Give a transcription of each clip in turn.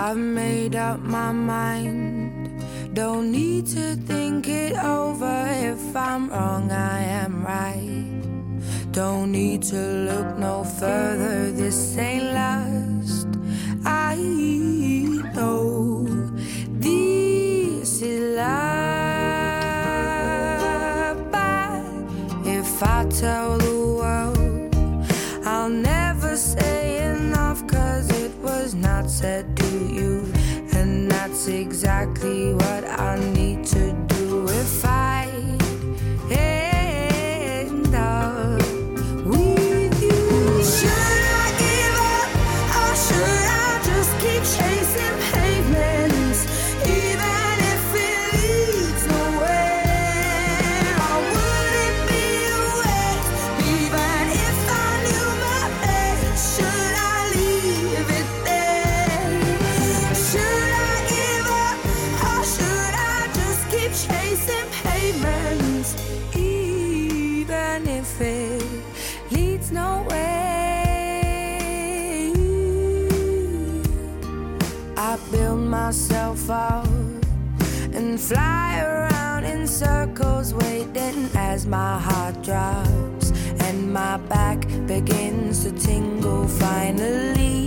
I've made up my mind. Don't need to think it over. If I'm wrong, I am right. Don't need to look no further. This ain't last. I know this is love. But if I tell the world, I'll never say enough, 'cause it was not said to you. And that's exactly what I need to do if I end up with you. Should I give up, or should I just keep chasing pavements, even if it leads nowhere? Or would it be a waste, even if I knew my place? Should I leave it there? Should I give up, or should I just keep chasing pavements, even if it leads nowhere? I build myself up and fly around in circles, waiting as my heart drops and my back begins to tingle. Finally,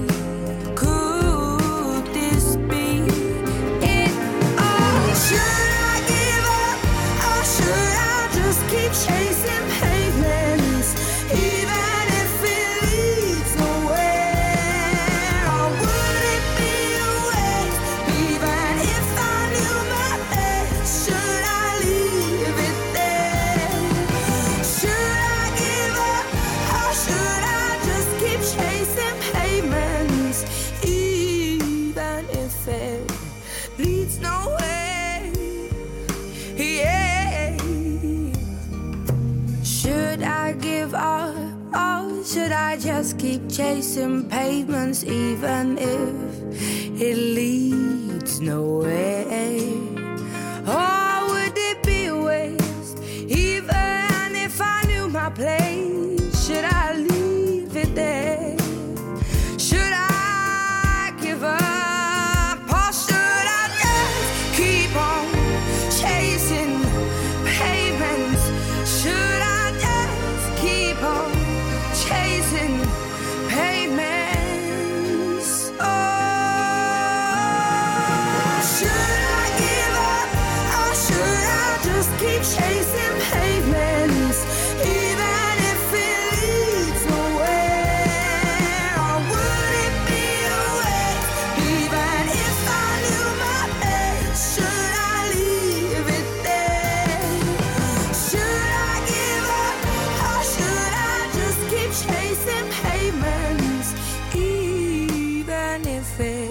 could this be it all? Should I give up, or should I just keep chasing pavements, even if it leads nowhere? Or would it be a waste, even if I knew my place? Should I leave it there? Should I give up, or should I just keep chasing pavements, even if it leads nowhere? Yeah. Should I give up, or should I just keep chasing pavements, even if it leads nowhere? Or would it be a waste, even if I knew my place? Should I leave it there? Should I give up, or should I just keep on chasing pavements? Should I just keep on chasing pavements? Oh, should I give up, or should I just keep chasing